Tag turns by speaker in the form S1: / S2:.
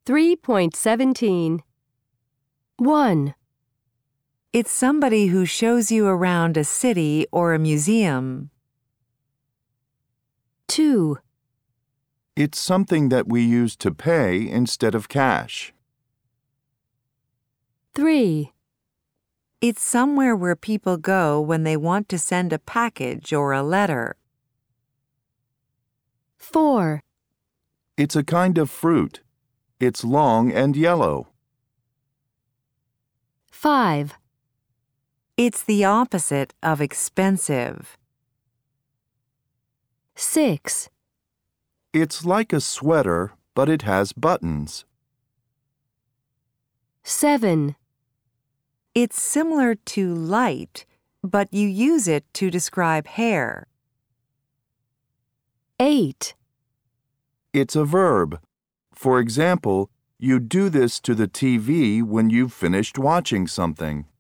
S1: 3.17. 1,
S2: It's somebody who shows you around a city or a museum.
S1: 2,
S3: It's something that we use to pay instead of cash.
S1: 3,
S2: It's somewhere where people go when they want to send a package or a letter.
S1: 4,
S3: It's a kind of fruit. It's long and yellow.
S1: 5,
S2: It's the opposite of expensive.
S1: 6,
S3: It's like a sweater, but it has buttons.
S1: 7,
S2: It's similar to light, but you use it to describe hair.
S1: 8,
S3: It's a verb. For example, you do this to the TV when you've finished watching something.